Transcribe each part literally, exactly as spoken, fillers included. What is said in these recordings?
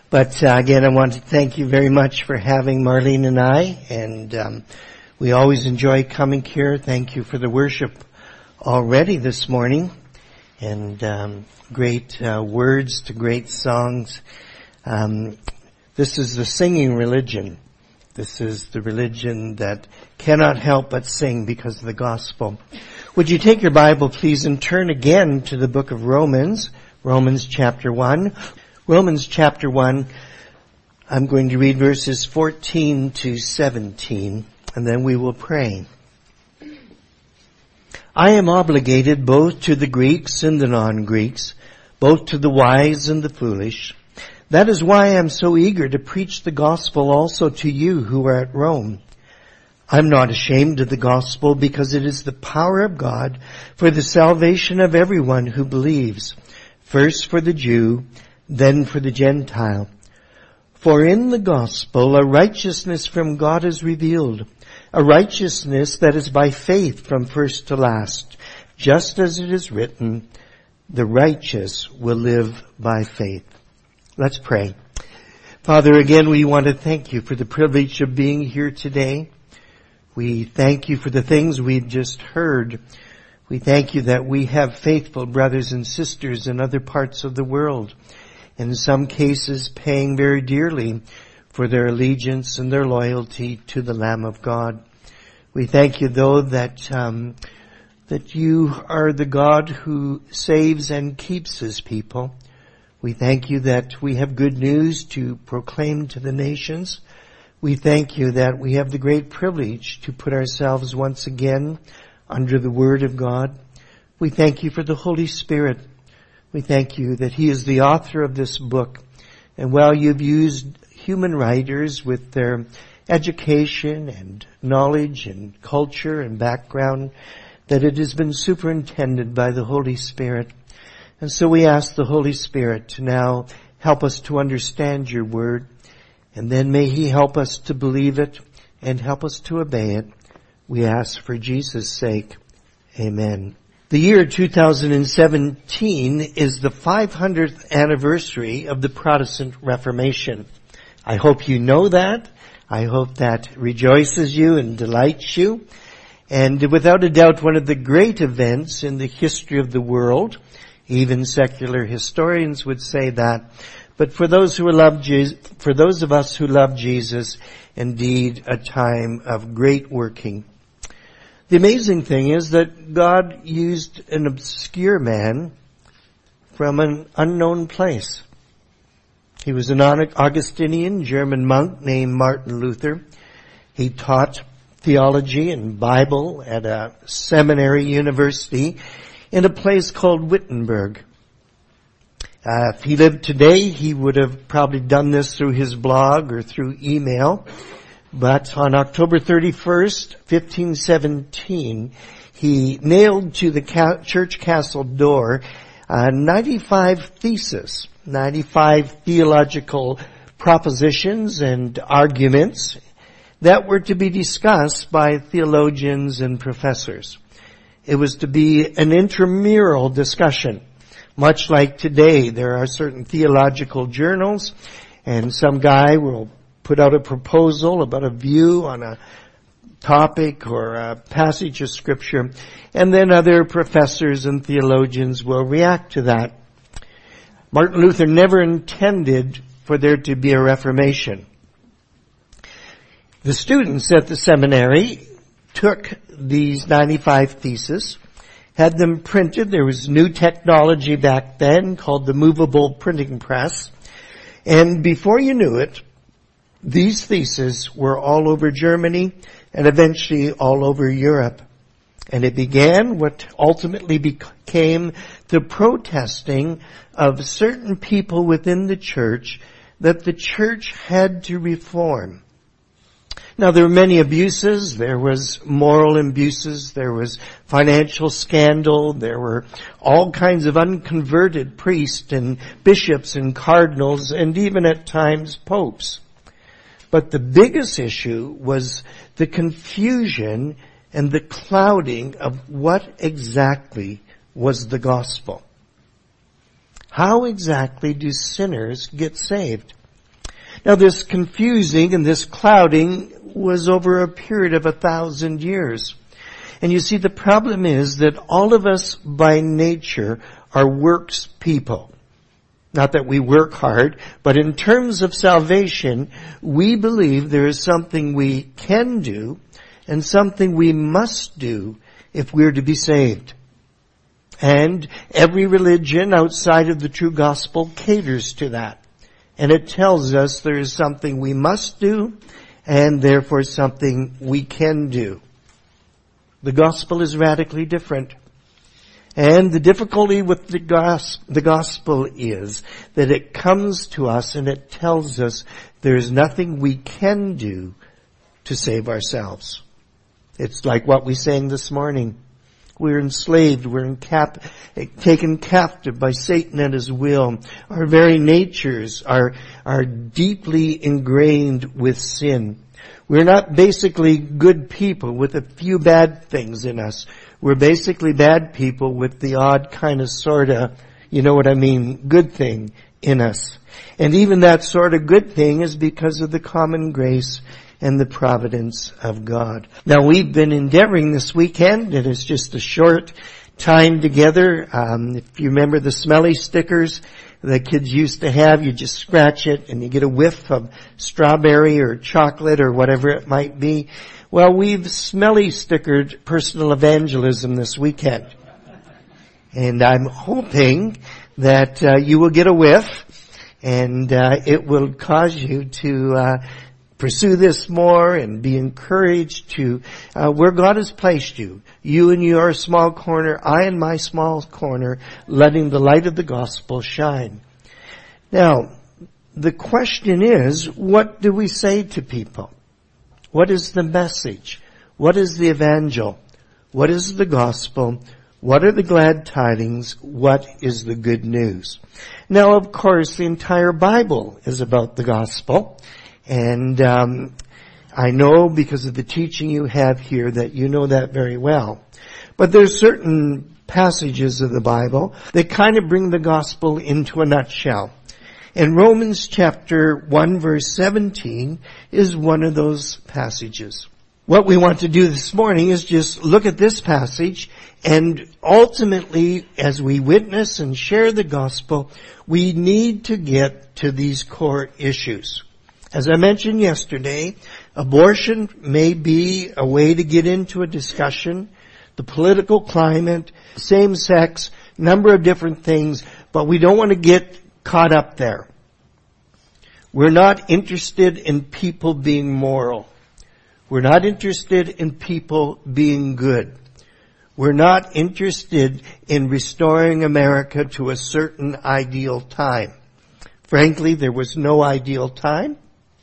But uh, again, I want to thank you very much for having Marlene and I, and um, we always enjoy coming here. Thank you for the worship already this morning, and um, great uh, words to great songs. Um, this is the singing religion. This is the religion that cannot help but sing because of the gospel. Would you take your Bible, please, and turn again to the book of Romans, Romans chapter one. Romans chapter one, I'm going to read verses fourteen to seventeen, and then we will pray. I am obligated both to the Greeks and the non-Greeks, both to the wise and the foolish. That is why I am so eager to preach the gospel also to you who are at Rome. I'm not ashamed of the gospel because it is the power of God for the salvation of everyone who believes, first for the Jew, then for the Gentile. For in the gospel a righteousness from God is revealed, a righteousness that is by faith from first to last, just as it is written, the righteous will live by faith. Let's pray. Father, again, we want to thank you for the privilege of being here today. We thank you for the things we've just heard. We thank you that we have faithful brothers and sisters in other parts of the world, in some cases paying very dearly for their allegiance and their loyalty to the Lamb of God. We thank you, though, that um, that you are the God who saves and keeps his people. We thank you that we have good news to proclaim to the nations. We thank you that we have the great privilege to put ourselves once again under the Word of God. We thank you for the Holy Spirit. We thank you that he is the author of this book. And while you've used human writers with their education and knowledge and culture and background, that it has been superintended by the Holy Spirit. And so we ask the Holy Spirit to now help us to understand your word, and then may he help us to believe it and help us to obey it. We ask for Jesus' sake. Amen. The year two thousand seventeen is the five hundredth anniversary of the Protestant Reformation. I hope you know that. I hope that rejoices you and delights you. And without a doubt, one of the great events in the history of the world. Even secular historians would say that. But for those who love Jesus, for those of us who love Jesus, indeed a time of great working. The amazing thing is that God used an obscure man from an unknown place. He was an Augustinian German monk named Martin Luther. He taught theology and Bible at a seminary university in a place called Wittenberg. Uh, if he lived today, he would have probably done this through his blog or through email. But on October thirty-first, fifteen seventeen, he nailed to the ca- church castle door uh, ninety-five theses, ninety-five theological propositions and arguments that were to be discussed by theologians and professors. It was to be an intramural discussion. Much like today, there are certain theological journals, and some guy will put out a proposal about a view on a topic or a passage of Scripture, and then other professors and theologians will react to that. Martin Luther never intended for there to be a Reformation. The students at the seminary took these ninety-five theses, had them printed. There was new technology back then called the movable printing press. And before you knew it, these theses were all over Germany and eventually all over Europe. And it began what ultimately became the protesting of certain people within the church that the church had to reform. Now, there were many abuses. There was moral abuses. There was financial scandal. There were all kinds of unconverted priests and bishops and cardinals and even at times popes. But the biggest issue was the confusion and the clouding of what exactly was the gospel. How exactly do sinners get saved? Now this confusing and this clouding was over a period of a thousand years. And you see, the problem is that all of us by nature are works people. Not that we work hard, but in terms of salvation, we believe there is something we can do and something we must do if we're to be saved. And every religion outside of the true gospel caters to that. And it tells us there is something we must do and therefore something we can do. The gospel is radically different. And the difficulty with the gos- the gospel is that it comes to us and it tells us there is nothing we can do to save ourselves. It's like what we sang this morning. We're enslaved, we're in cap- taken captive by Satan and his will. Our very natures are, are deeply ingrained with sin. We're not basically good people with a few bad things in us. We're basically bad people with the odd kind of sorta, you know what I mean, good thing in us. And even that sort of good thing is because of the common grace and the providence of God. Now we've been endeavoring this weekend, and it's just a short time together. Um, if you remember the smelly stickers the kids used to have, you just scratch it and you get a whiff of strawberry or chocolate or whatever it might be. Well, we've smelly stickered personal evangelism this weekend. And I'm hoping that uh, you will get a whiff and uh, it will cause you to uh, pursue this more and be encouraged to uh, where God has placed you. You in your small corner, I in my small corner, letting the light of the gospel shine. Now, the question is, what do we say to people? What is the message? What is the evangel? What is the gospel? What are the glad tidings? What is the good news? Now, of course, the entire Bible is about the gospel. And um, I know because of the teaching you have here that you know that very well. But there's certain passages of the Bible that kind of bring the gospel into a nutshell. And Romans chapter one verse seventeen is one of those passages. What we want to do this morning is just look at this passage, and ultimately, as we witness and share the gospel, we need to get to these core issues. As I mentioned yesterday, abortion may be a way to get into a discussion, the political climate, same sex, number of different things, but we don't want to get caught up there. We're not interested in people being moral. We're not interested in people being good. We're not interested in restoring America to a certain ideal time. Frankly, there was no ideal time.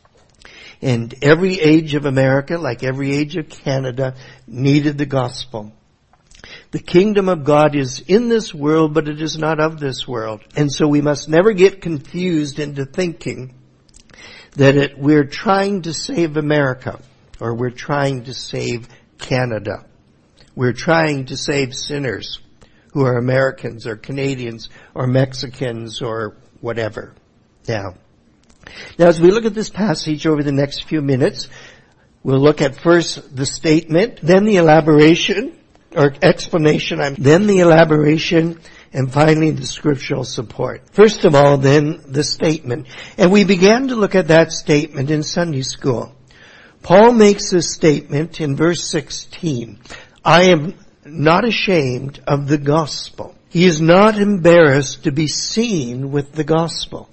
And every age of America, like every age of Canada, needed the gospel. The kingdom of God is in this world, but it is not of this world. And so we must never get confused into thinking that it, we're trying to save America, or we're trying to save Canada. We're trying to save sinners who are Americans or Canadians or Mexicans or whatever. Now, Now, as we look at this passage over the next few minutes, we'll look at first the statement, then the elaboration, or explanation, then the elaboration, and finally the scriptural support. First of all, then, the statement. And we began to look at that statement in Sunday school. Paul makes this statement in verse sixteen. I am not ashamed of the gospel. He is not embarrassed to be seen with the gospel.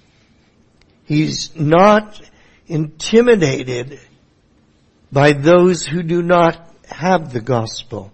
He's not intimidated by those who do not have the gospel.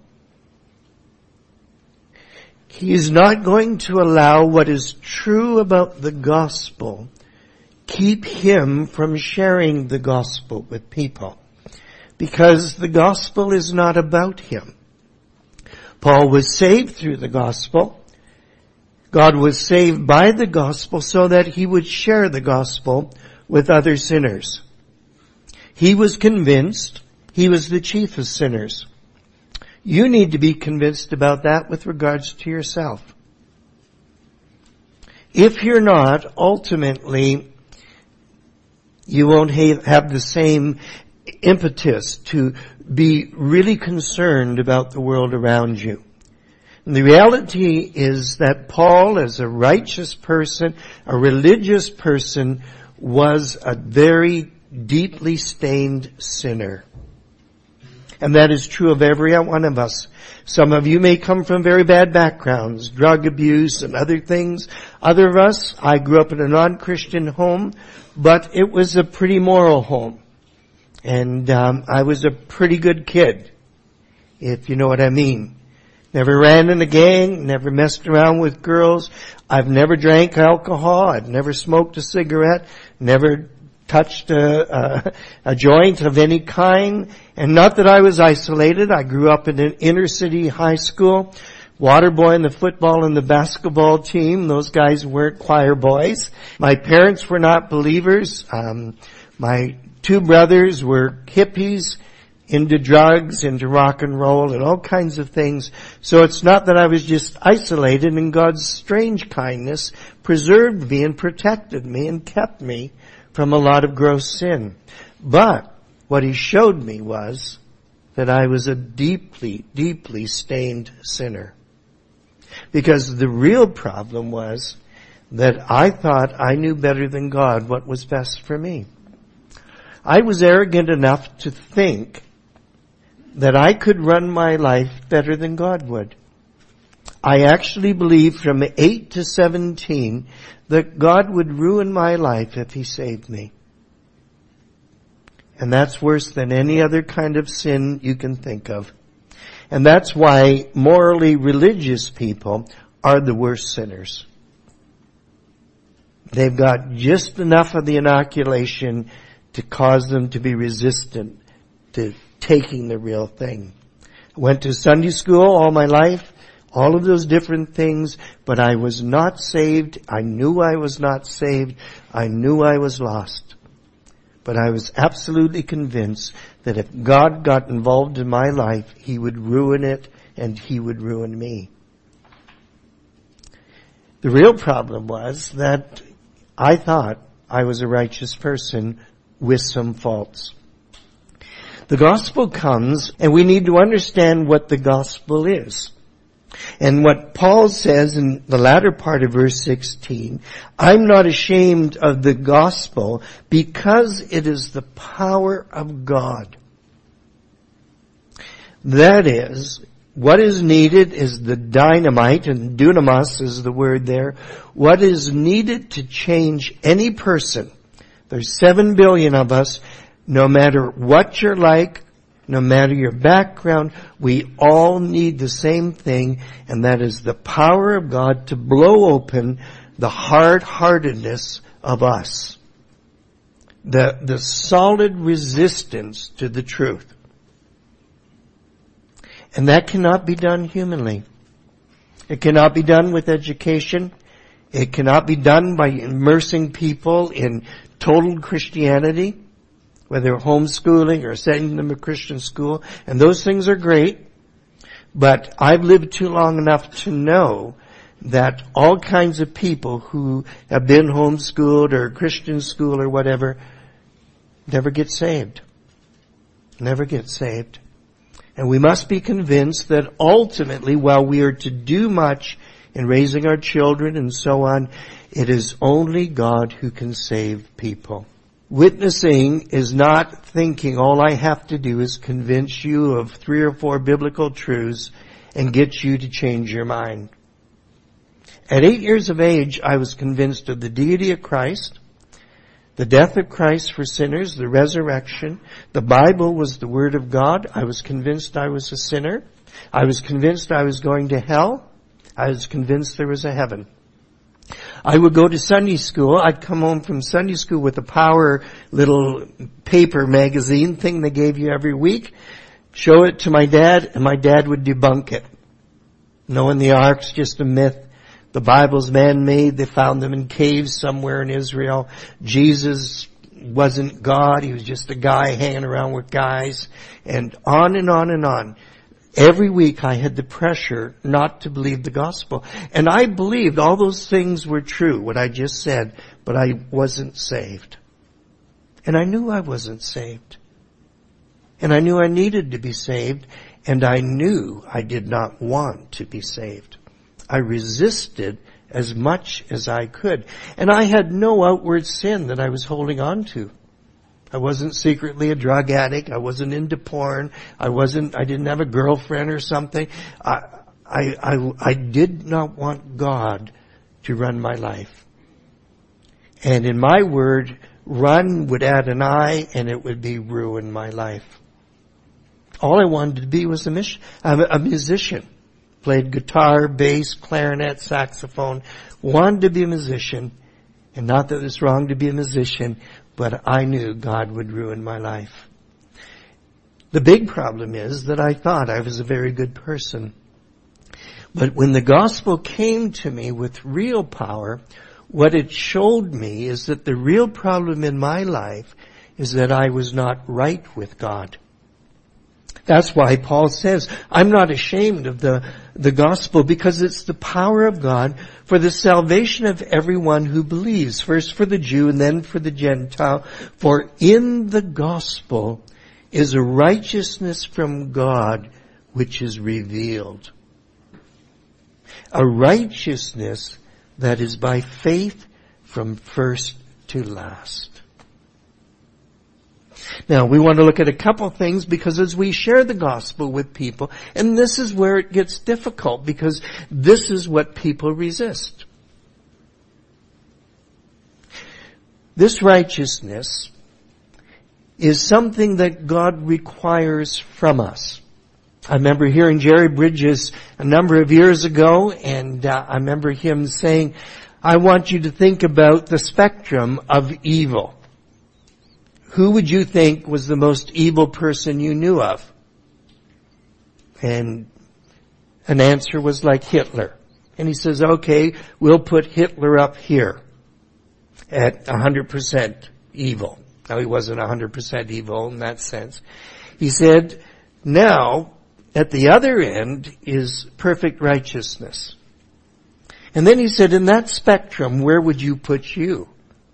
He is not going to allow what is true about the gospel keep him from sharing the gospel with people, because the gospel is not about him. Paul was saved through the gospel. God was saved by the gospel so that he would share the gospel with other sinners. He was convinced he was the chief of sinners. You need to be convinced about that with regards to yourself. If you're not, ultimately, You won't ha- have the same impetus to be really concerned about the world around you. And the reality is that Paul, as a righteous person, a religious person, was a very deeply stained sinner. And that is true of every one of us. Some of you may come from very bad backgrounds, drug abuse and other things. Other of us, I grew up in a non-Christian home, but it was a pretty moral home. And um, I was a pretty good kid, if you know what I mean. Never ran in a gang, never messed around with girls. I've never drank alcohol. I've never smoked a cigarette, never touched a, a, a joint of any kind. And not that I was isolated. I grew up in an inner city high school. Water boy in the football and the basketball team. Those guys weren't choir boys. My parents were not believers. Um, my two brothers were hippies, into drugs, into rock and roll, and all kinds of things. So it's not that I was just isolated, and God's strange kindness preserved me and protected me and kept me from a lot of gross sin. But what He showed me was that I was a deeply, deeply stained sinner. Because the real problem was that I thought I knew better than God what was best for me. I was arrogant enough to think that I could run my life better than God would. I actually believed from eight to seventeen that God would ruin my life if He saved me. And that's worse than any other kind of sin you can think of. And that's why morally religious people are the worst sinners. They've got just enough of the inoculation to cause them to be resistant to taking the real thing. I went to Sunday school all my life, all of those different things, but I was not saved. I knew I was not saved. I knew I was lost. But I was absolutely convinced that if God got involved in my life, He would ruin it and He would ruin me. The real problem was that I thought I was a righteous person with some faults. The gospel comes, and we need to understand what the gospel is. And what Paul says in the latter part of verse sixteen, I'm not ashamed of the gospel because it is the power of God. That is, what is needed is the dynamite, and dunamis is the word there. What is needed to change any person. There's seven billion of us. No matter what you're like, no matter your background, we all need the same thing, and that is the power of God to blow open the hard-heartedness of us. The, the solid resistance to the truth. And that cannot be done humanly. It cannot be done with education. It cannot be done by immersing people in total Christianity, whether homeschooling or sending them to Christian school. And those things are great. But I've lived too long enough to know that all kinds of people who have been homeschooled or Christian school or whatever never get saved. Never get saved. And we must be convinced that ultimately, while we are to do much in raising our children and so on, it is only God who can save people. Witnessing is not thinking all I have to do is convince you of three or four biblical truths and get you to change your mind. At eight years of age, I was convinced of the deity of Christ, the death of Christ for sinners, the resurrection. The Bible was the Word of God. I was convinced I was a sinner. I was convinced I was going to hell. I was convinced there was a heaven. I would go to Sunday school. I'd come home from Sunday school with a Power little paper magazine thing they gave you every week, show it to my dad, and my dad would debunk it. Knowing the ark's just a myth. The Bible's man-made. They found them in caves somewhere in Israel. Jesus wasn't God. He was just a guy hanging around with guys. And on and on and on. Every week I had the pressure not to believe the gospel. And I believed all those things were true, what I just said, but I wasn't saved. And I knew I wasn't saved. And I knew I needed to be saved. And I knew I did not want to be saved. I resisted as much as I could. And I had no outward sin that I was holding on to. I wasn't secretly a drug addict. I wasn't into porn. I wasn't, I didn't have a girlfriend or something. I, I, I, I did not want God to run my life. And in my word, run would add an I, and it would be ruin my life. All I wanted to be was a, mission, a musician. Played guitar, bass, clarinet, saxophone. Wanted to be a musician. And not that it's wrong to be a musician, but I knew God would ruin my life. The big problem is that I thought I was a very good person. But when the gospel came to me with real power, what it showed me is that the real problem in my life is that I was not right with God. That's why Paul says, I'm not ashamed of the, the gospel, because it's the power of God for the salvation of everyone who believes. First for the Jew and then for the Gentile. For in the gospel is a righteousness from God which is revealed. A righteousness that is by faith from first to last. Now, we want to look at a couple things, because as we share the gospel with people, and this is where it gets difficult, because this is what people resist. This righteousness is something that God requires from us. I remember hearing Jerry Bridges a number of years ago, and uh, I remember him saying, I want you to think about the spectrum of evil. Who would you think was the most evil person you knew of? And an answer was like Hitler. And he says, okay, we'll put Hitler up here at one hundred percent evil. Now, he wasn't one hundred percent evil in that sense. He said, now, at the other end is perfect righteousness. And then he said, in that spectrum, where would you put you?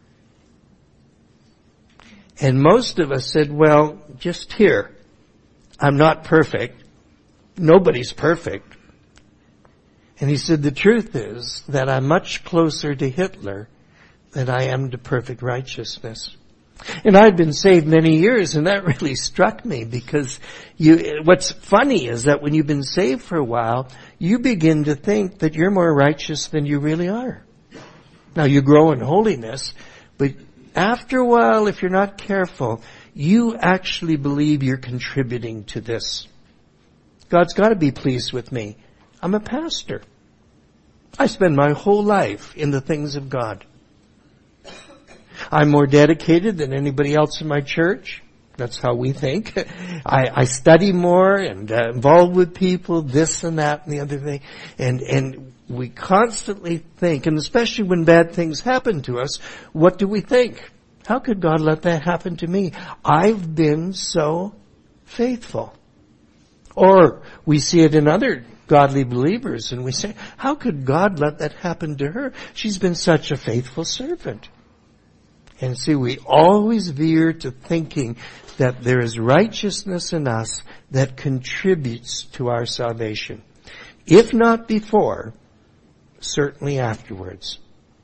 And most of us said, well, just here. I'm not perfect. Nobody's perfect. And he said, the truth is that I'm much closer to Hitler than I am to perfect righteousness. And I'd been saved many years, and that really struck me, because you, what's funny is that when you've been saved for a while, you begin to think that you're more righteous than you really are. Now, you grow in holiness, but after a while, if you're not careful, you actually believe you're contributing to this. God's got to be pleased with me. I'm a pastor. I spend my whole life in the things of God. I'm more dedicated than anybody else in my church. That's how we think. I, I study more and uh, involved with people, this and that and the other thing. And, and we constantly think, and especially when bad things happen to us, what do we think? How could God let that happen to me? I've been so faithful. Or we see it in other godly believers, and we say, how could God let that happen to her? She's been such a faithful servant. And see, we always veer to thinking that there is righteousness in us that contributes to our salvation. If not before, certainly afterwards.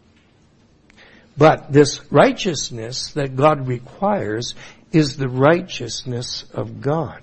But this righteousness that God requires is the righteousness of God.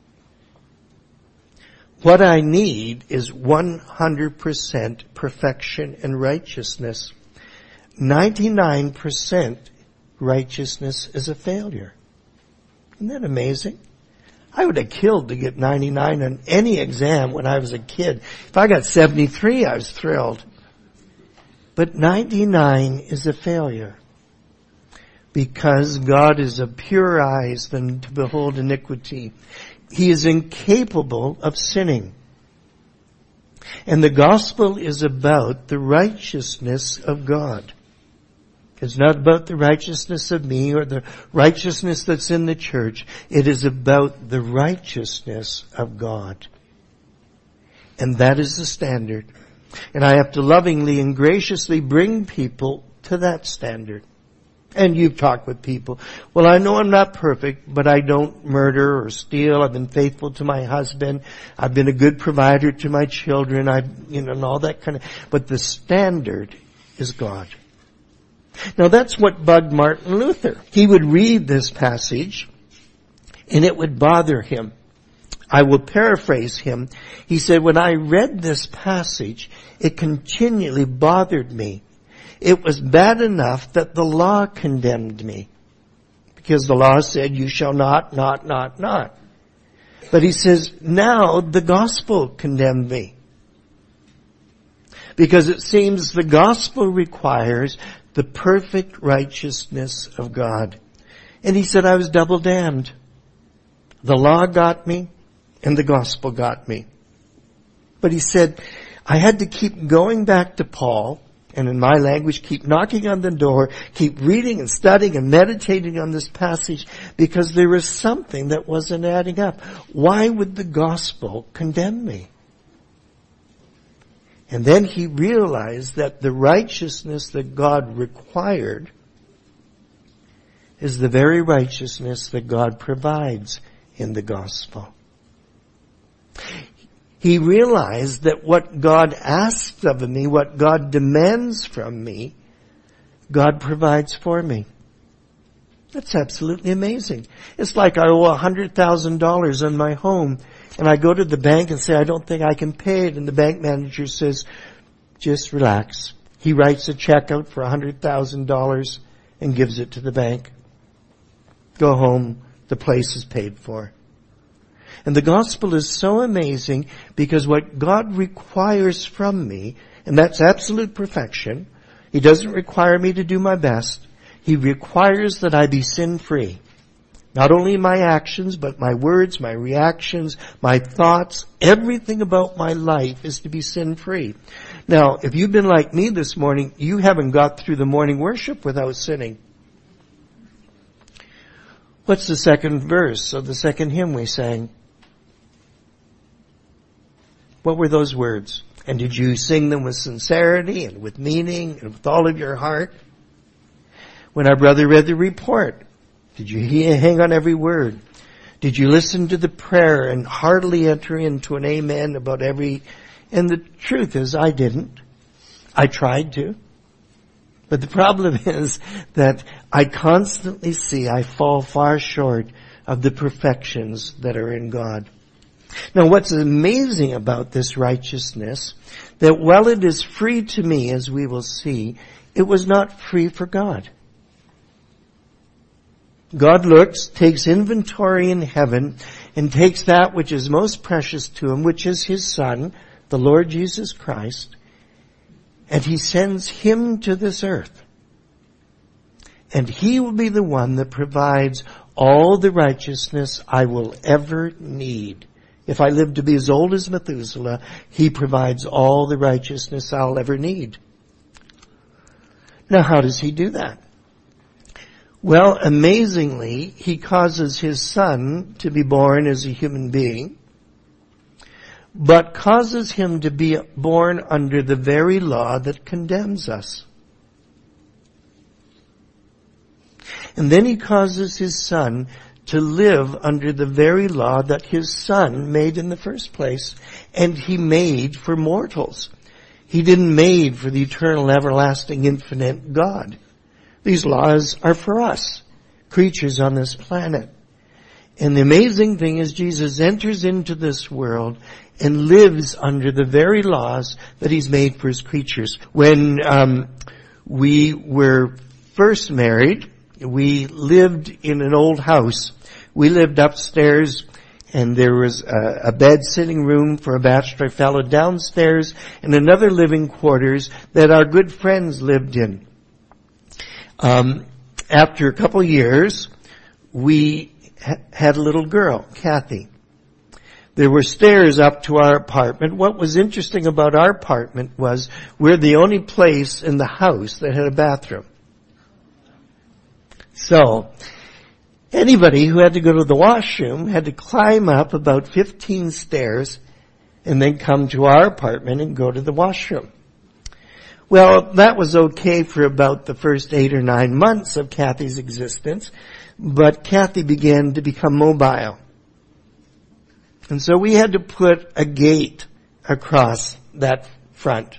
What I need is one hundred percent perfection and righteousness. ninety-nine percent righteousness is a failure. Isn't that amazing? I would have killed to get ninety-nine on any exam when I was a kid. If I got seventy-three, I was thrilled. But ninety-nine is a failure, because God is of purer eyes than to behold iniquity. He is incapable of sinning. And the gospel is about the righteousness of God. It's not about the righteousness of me or the righteousness that's in the church. It is about the righteousness of God. And that is the standard. And I have to lovingly and graciously bring people to that standard. And you've talked with people. Well, I know I'm not perfect, but I don't murder or steal. I've been faithful to my husband. I've been a good provider to my children. I, you know, and all that kind of, but the standard is God. Now that's what bugged Martin Luther. He would read this passage and it would bother him. I will paraphrase him. He said, when I read this passage, it continually bothered me. It was bad enough that the law condemned me. Because the law said, you shall not, not, not, not. But he says, now the gospel condemned me. Because it seems the gospel requires the perfect righteousness of God. And he said, I was double damned. The law got me, and the gospel got me. But he said, I had to keep going back to Paul, and in my language, keep knocking on the door, keep reading and studying and meditating on this passage, because there was something that wasn't adding up. Why would the gospel condemn me? And then he realized that the righteousness that God required is the very righteousness that God provides in the gospel. He realized that what God asks of me, what God demands from me, God provides for me. That's absolutely amazing. It's like I owe one hundred thousand dollars on my home, and I go to the bank and say, I don't think I can pay it. And the bank manager says, just relax. He writes a check out for one hundred thousand dollars and gives it to the bank. Go home. The place is paid for. And the gospel is so amazing because what God requires from me, and that's absolute perfection, He doesn't require me to do my best. He requires that I be sin-free. Not only my actions, but my words, my reactions, my thoughts, everything about my life is to be sin-free. Now, if you've been like me this morning, you haven't got through the morning worship without sinning. What's the second verse of the second hymn we sang? What were those words? And did you sing them with sincerity and with meaning and with all of your heart? When our brother read the report, did you hang on every word? Did you listen to the prayer and heartily enter into an amen about every... And the truth is, I didn't. I tried to. But the problem is that I constantly see I fall far short of the perfections that are in God. Now, what's amazing about this righteousness, that while it is free to me, as we will see, it was not free for God. God looks, takes inventory in heaven, and takes that which is most precious to Him, which is His Son, the Lord Jesus Christ, and He sends Him to this earth. And He will be the one that provides all the righteousness I will ever need. If I live to be as old as Methuselah, He provides all the righteousness I'll ever need. Now, how does He do that? Well, amazingly, He causes His Son to be born as a human being, but causes Him to be born under the very law that condemns us. And then He causes His Son to live under the very law that His Son made in the first place, and He made for mortals. He didn't made for the eternal, everlasting, infinite God. These laws are for us, creatures on this planet. And the amazing thing is Jesus enters into this world and lives under the very laws that He's made for His creatures. When um, we were first married, we lived in an old house. We lived upstairs, and there was a, a bed sitting room for a bachelor fellow downstairs, and another living quarters that our good friends lived in. Um, after a couple years, we ha- had a little girl, Kathy. There were stairs up to our apartment. What was interesting about our apartment was we're the only place in the house that had a bathroom. So, anybody who had to go to the washroom had to climb up about fifteen stairs and then come to our apartment and go to the washroom. Well, that was okay for about the first eight or nine months of Kathy's existence, but Kathy began to become mobile. And so we had to put a gate across that front.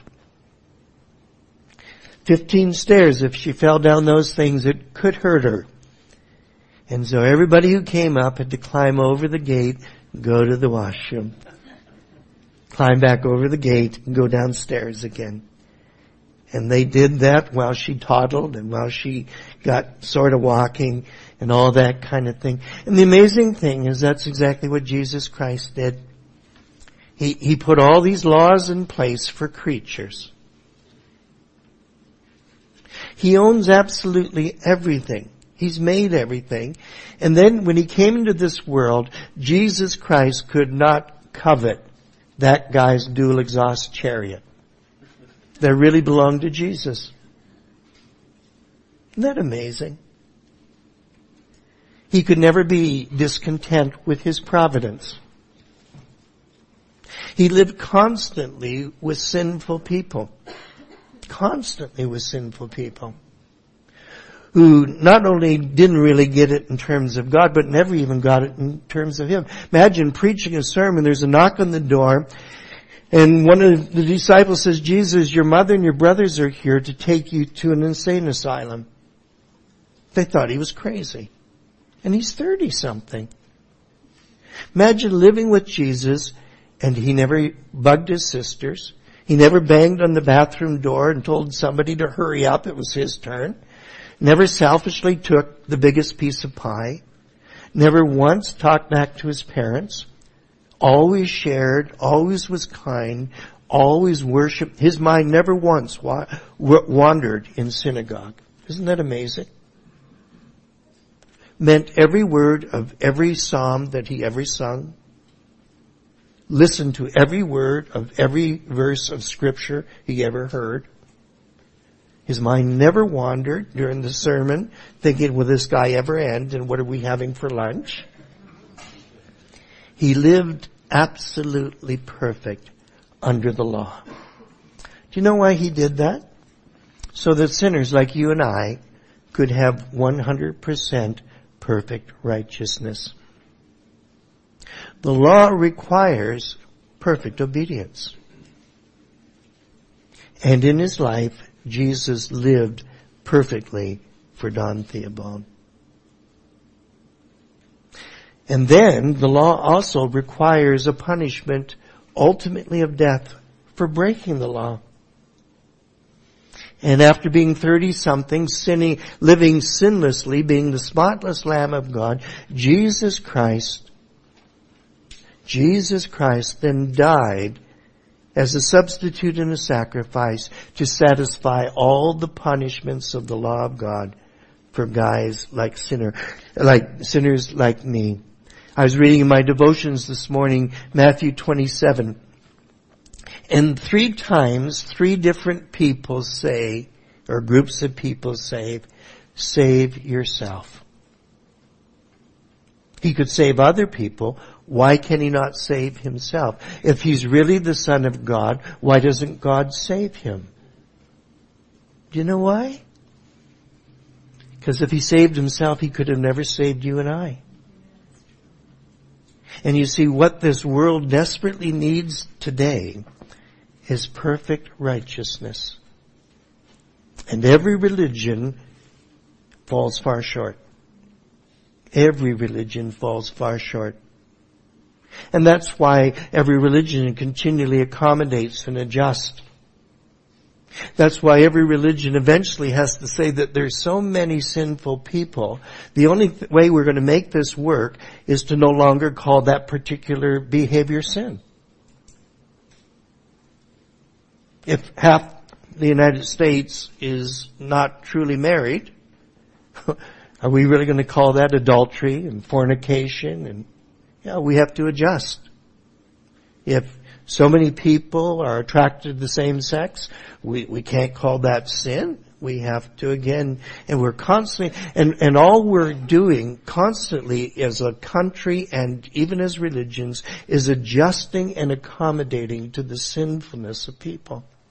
Fifteen stairs. If she fell down those things, it could hurt her. And so everybody who came up had to climb over the gate, go to the washroom, climb back over the gate, and go downstairs again. And they did that while she toddled and while she got sort of walking and all that kind of thing. And the amazing thing is that's exactly what Jesus Christ did. He, he put all these laws in place for creatures. He owns absolutely everything. He's made everything. And then when he came into this world, Jesus Christ could not covet that guy's dual exhaust chariot. That really belonged to Jesus. Isn't that amazing? He could never be discontent with his providence. He lived constantly with sinful people. Constantly with sinful people. Who not only didn't really get it in terms of God, but never even got it in terms of him. Imagine preaching a sermon, there's a knock on the door, and one of the disciples says, Jesus, your mother and your brothers are here to take you to an insane asylum. They thought he was crazy. And he's thirty-something. Imagine living with Jesus, and he never bugged his sisters. He never banged on the bathroom door and told somebody to hurry up, it was his turn. Never selfishly took the biggest piece of pie. Never once talked back to his parents. Always shared, always was kind, always worshiped. His mind never once wa- wandered in synagogue. Isn't that amazing? Meant every word of every psalm that he ever sung. Listened to every word of every verse of scripture he ever heard. His mind never wandered during the sermon, thinking, will this guy ever end and what are we having for lunch? He lived absolutely perfect under the law. Do you know why he did that? So that sinners like you and I could have one hundred percent perfect righteousness. The law requires perfect obedience. And in his life, Jesus lived perfectly for Don Theobald. And then the law also requires a punishment, ultimately of death, for breaking the law. And after being thirty-something, sinning, living sinlessly, being the spotless Lamb of God, Jesus Christ, Jesus Christ then died as a substitute and a sacrifice to satisfy all the punishments of the law of God for guys like sinner, like sinners like me. I was reading in my devotions this morning, Matthew twenty-seven. And three times, three different people say, or groups of people say, save yourself. He could save other people. Why can he not save himself? If he's really the Son of God, why doesn't God save him? Do you know why? Because if he saved himself, he could have never saved you and I. And you see, what this world desperately needs today is perfect righteousness. And every religion falls far short. Every religion falls far short. And that's why every religion continually accommodates and adjusts. That's why every religion eventually has to say that there's so many sinful people. The only th- way we're going to make this work is to no longer call that particular behavior sin. If half the United States is not truly married, are we really going to call that adultery and fornication? And yeah, we have to adjust. If so many people are attracted to the same sex, we, we can't call that sin. We have to again, and we're constantly, and, and all we're doing constantly as a country and even as religions is adjusting and accommodating to the sinfulness of people.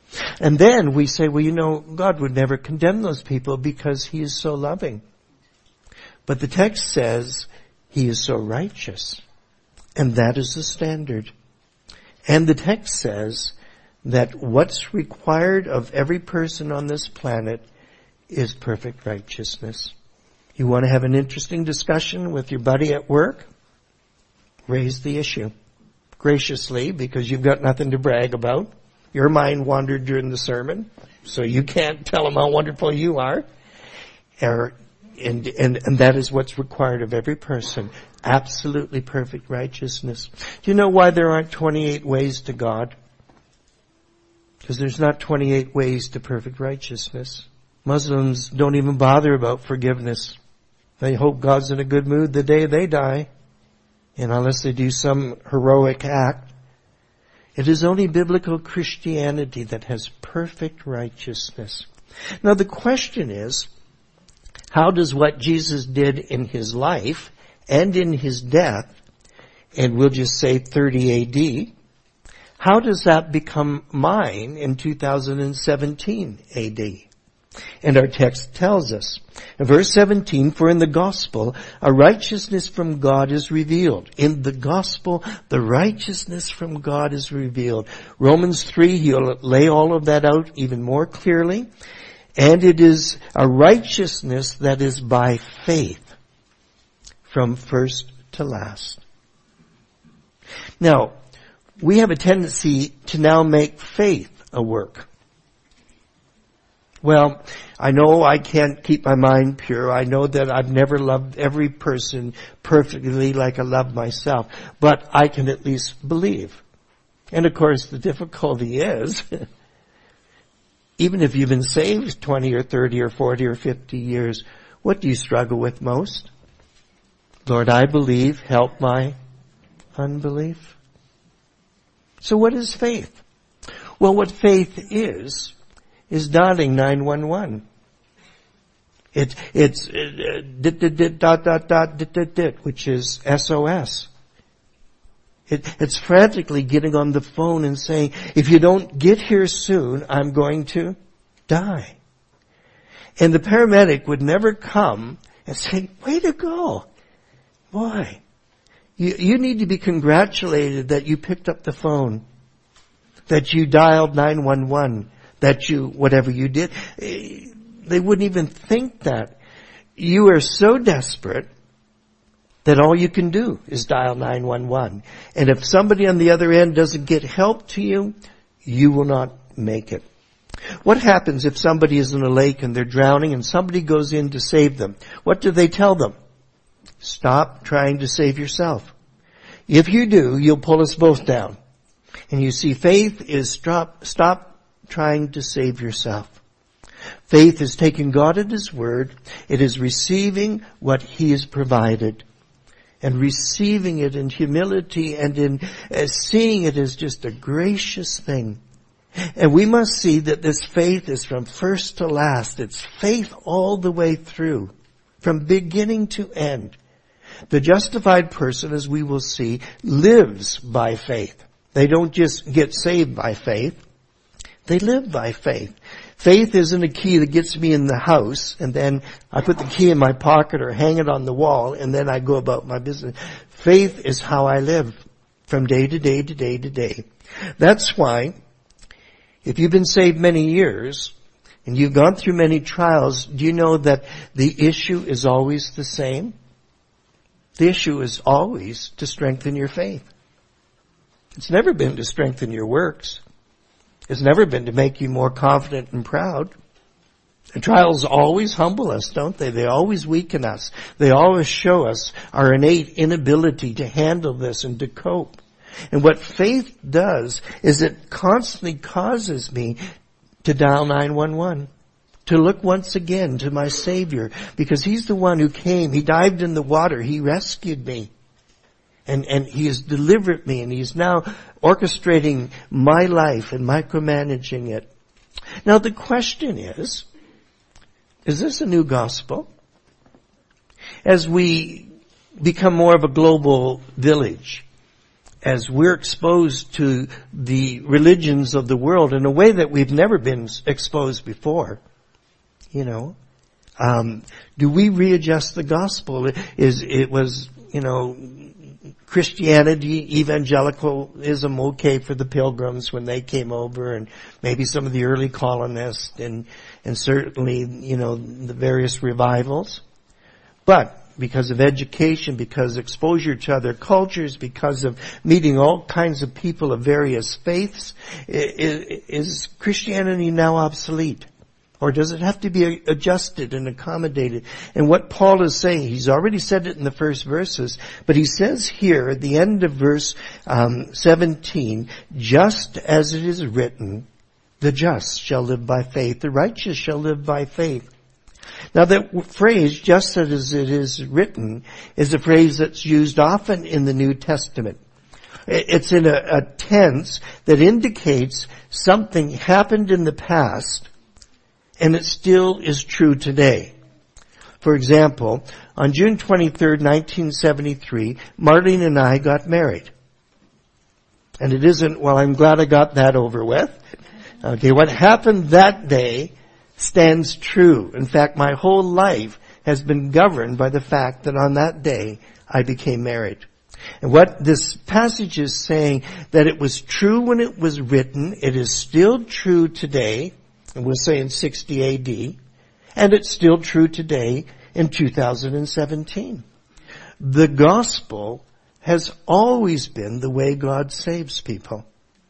And then we say, well, you know, God would never condemn those people because he is so loving. But the text says he is so righteous. And that is the standard. And the text says that what's required of every person on this planet is perfect righteousness. You want to have an interesting discussion with your buddy at work? Raise the issue graciously, because you've got nothing to brag about. Your mind wandered during the sermon, so you can't tell him how wonderful you are. Or, and, and, and that is what's required of every person. Absolutely perfect righteousness. Do you know why there aren't twenty-eight ways to God? Because there's not twenty-eight ways to perfect righteousness. Muslims don't even bother about forgiveness. They hope God's in a good mood the day they die. And unless they do some heroic act, it is only biblical Christianity that has perfect righteousness. Now the question is, how does what Jesus did in his life and in his death, and we'll just say thirty A D, how does that become mine in two thousand seventeen A D? And our text tells us, in verse seventeen, for in the gospel, a righteousness from God is revealed. In the gospel, the righteousness from God is revealed. Romans three, he'll lay all of that out even more clearly. And it is a righteousness that is by faith, from first to last. Now, we have a tendency to now make faith a work. Well, I know I can't keep my mind pure. I know that I've never loved every person perfectly like I love myself. But I can at least believe. And of course, the difficulty is, even if you've been saved twenty or thirty or forty or fifty years, what do you struggle with most? Lord, I believe, help my unbelief. So what is faith? Well, what faith is, is dialing nine one one. It, it's, uh, dit, dit, dit, dot, dot, dot, dit, dit, dit, which is S O S. It, it's frantically getting on the phone and saying, if you don't get here soon, I'm going to die. And the paramedic would never come and say, way to go. Boy, you, you need to be congratulated that you picked up the phone, that you dialed nine one one. That you, whatever you did, they wouldn't even think that. You are so desperate that all you can do is dial nine one one. And if somebody on the other end doesn't get help to you, you will not make it. What happens if somebody is in a lake and they're drowning and somebody goes in to save them? What do they tell them? Stop trying to save yourself. If you do, you'll pull us both down. And you see, faith is stop, stop trying to save yourself. Faith is taking God at his word. It is receiving what he has provided and receiving it in humility and in uh, seeing it as just a gracious thing. And we must see that this faith is from first to last. It's faith all the way through, from beginning to end. The justified person, as we will see, lives by faith. They don't just get saved by faith. They live by faith. Faith isn't a key that gets me in the house and then I put the key in my pocket or hang it on the wall and then I go about my business. Faith is how I live from day to day to day to day. That's why if you've been saved many years and you've gone through many trials, do you know that the issue is always the same? The issue is always to strengthen your faith. It's never been to strengthen your works. It's never been to make you more confident and proud. The trials always humble us, don't they? They always weaken us. They always show us our innate inability to handle this and to cope. And what faith does is it constantly causes me to dial nine one one, to look once again to my Savior, because he's the one who came. He dived in the water. He rescued me. And, and he has delivered me, and he's now orchestrating my life and micromanaging it. Now the question is, is this a new gospel? As we become more of a global village, as we're exposed to the religions of the world in a way that we've never been exposed before, you know, um, do we readjust the gospel? Is it was, you know, Christianity, evangelicalism okay for the pilgrims when they came over, and maybe some of the early colonists, and and certainly, you know, the various revivals. But because of education, because exposure to other cultures, because of meeting all kinds of people of various faiths, is Christianity now obsolete? Or does it have to be adjusted and accommodated? And what Paul is saying, he's already said it in the first verses, but he says here at the end of verse um, seventeen, just as it is written, the just shall live by faith, the righteous shall live by faith. Now that phrase, just as it is written, is a phrase that's used often in the New Testament. It's in a, a tense that indicates something happened in the past, and it still is true today. For example, on June twenty-third, nineteen seventy-three, Marlene and I got married. And it isn't, well, I'm glad I got that over with. Okay, what happened that day stands true. In fact, my whole life has been governed by the fact that on that day I became married. And what this passage is saying, that it was true when it was written, it is still true today, and we'll say in sixty A D, and it's still true today in two thousand seventeen. The gospel has always been the way God saves people.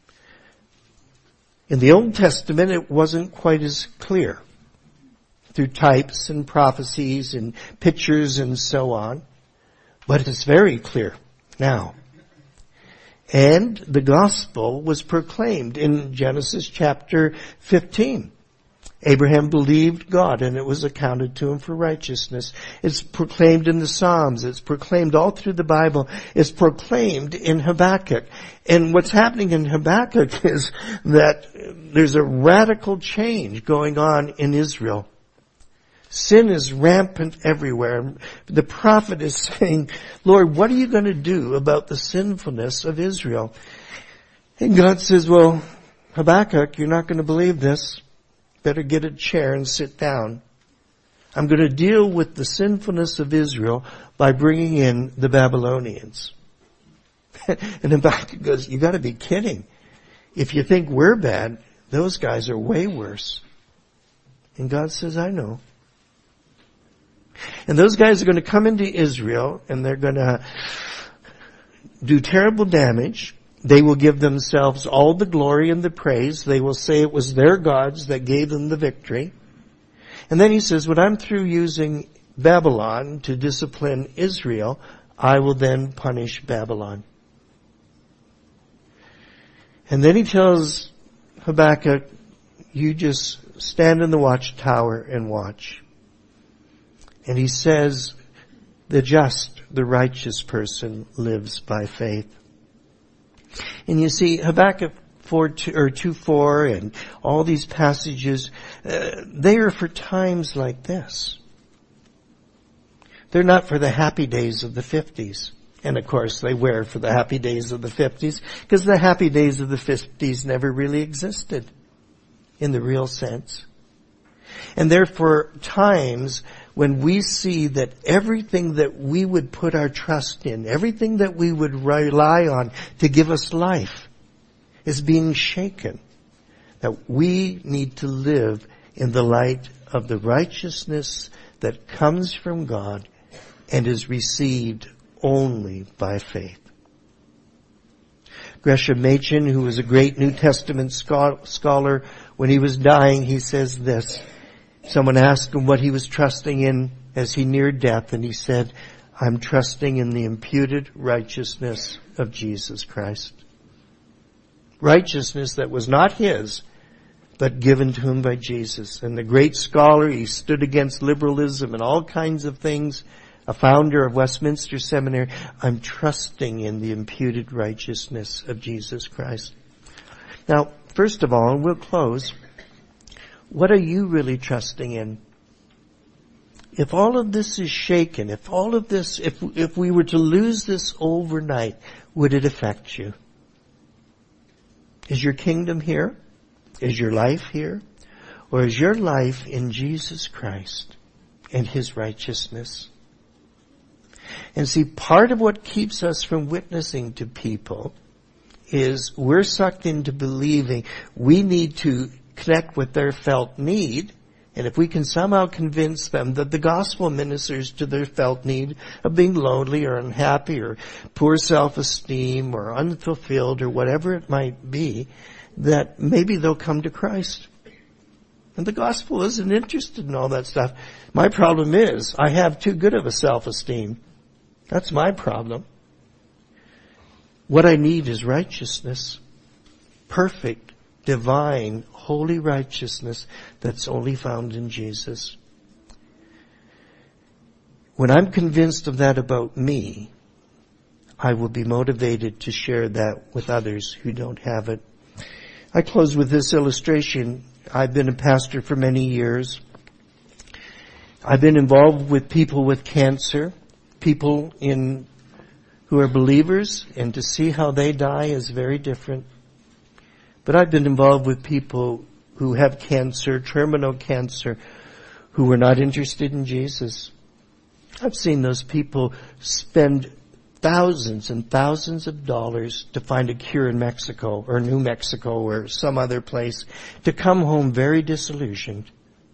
In the Old Testament, it wasn't quite as clear through types and prophecies and pictures and so on, but it's very clear now. And the gospel was proclaimed in Genesis chapter fifteen. Abraham believed God, and it was accounted to him for righteousness. It's proclaimed in the Psalms. It's proclaimed all through the Bible. It's proclaimed in Habakkuk. And what's happening in Habakkuk is that there's a radical change going on in Israel. Sin is rampant everywhere. The prophet is saying, Lord, what are you going to do about the sinfulness of Israel? And God says, well, Habakkuk, you're not going to believe this. Better get a chair and sit down. I'm going to deal with the sinfulness of Israel by bringing in the Babylonians. And Habakkuk goes, you got to be kidding. If you think we're bad, those guys are way worse. And God says, I know. And those guys are going to come into Israel, and they're going to do terrible damage. They will give themselves all the glory and the praise. They will say it was their gods that gave them the victory. And then he says, when I'm through using Babylon to discipline Israel, I will then punish Babylon. And then he tells Habakkuk, you just stand in the watchtower and watch. And he says, the just, the righteous person lives by faith. And you see, Habakkuk four two, or two four and all these passages, uh, they are for times like this. They're not for the happy days of the fifties. And of course they were for the happy days of the fifties, because the happy days of the fifties never really existed in the real sense. And therefore times when we see that everything that we would put our trust in, everything that we would rely on to give us life is being shaken, that we need to live in the light of the righteousness that comes from God and is received only by faith. Gresham Machen, who was a great New Testament scholar, when he was dying, he says this. Someone asked him what he was trusting in as he neared death, and he said, I'm trusting in the imputed righteousness of Jesus Christ. Righteousness that was not his, but given to him by Jesus. And the great scholar, he stood against liberalism and all kinds of things, a founder of Westminster Seminary. I'm trusting in the imputed righteousness of Jesus Christ. Now, first of all, and we'll close, what are you really trusting in? if all of this is shaken, if all of this, if, if we were to lose this overnight, would it affect you? Is your kingdom here? Is your life here? Or is your life in Jesus Christ and His righteousness? And see, part of what keeps us from witnessing to people is we're sucked into believing we need to connect with their felt need. And if we can somehow convince them that the gospel ministers to their felt need of being lonely or unhappy or poor self-esteem or unfulfilled or whatever it might be, that maybe they'll come to Christ. And the gospel isn't interested in all that stuff. My problem is I have too good of a self-esteem. That's my problem. What I need is righteousness. Perfect, divine, holy righteousness that's only found in Jesus. When I'm convinced of that about me, I will be motivated to share that with others who don't have it. I close with this illustration. I've been a pastor for many years. I've been involved with people with cancer, people in who are believers, and to see how they die is very different. But I've been involved with people who have cancer, terminal cancer, who were not interested in Jesus. I've seen those people spend thousands and thousands of dollars to find a cure in Mexico or New Mexico or some other place, to come home very disillusioned.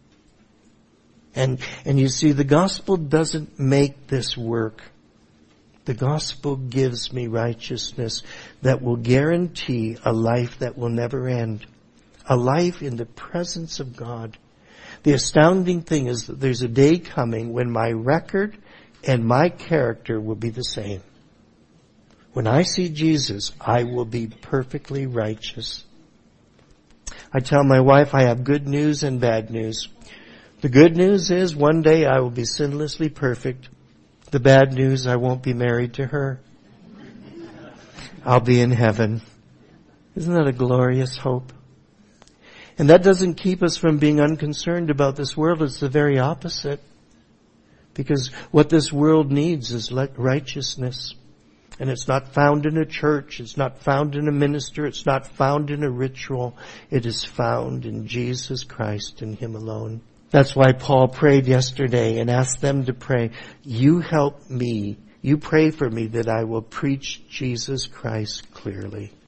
And, and you see, the gospel doesn't make this work. The gospel gives me righteousness that will guarantee a life that will never end. A life in the presence of God. The astounding thing is that there's a day coming when my record and my character will be the same. When I see Jesus, I will be perfectly righteous. I tell my wife I have good news and bad news. The good news is one day I will be sinlessly perfect. The bad news, I won't be married to her. I'll be in heaven. Isn't that a glorious hope? And that doesn't keep us from being unconcerned about this world. It's the very opposite. Because what this world needs is righteousness. And it's not found in a church. It's not found in a minister. It's not found in a ritual. It is found in Jesus Christ and Him alone. That's why Paul prayed yesterday and asked them to pray, you help me, you pray for me that I will preach Jesus Christ clearly.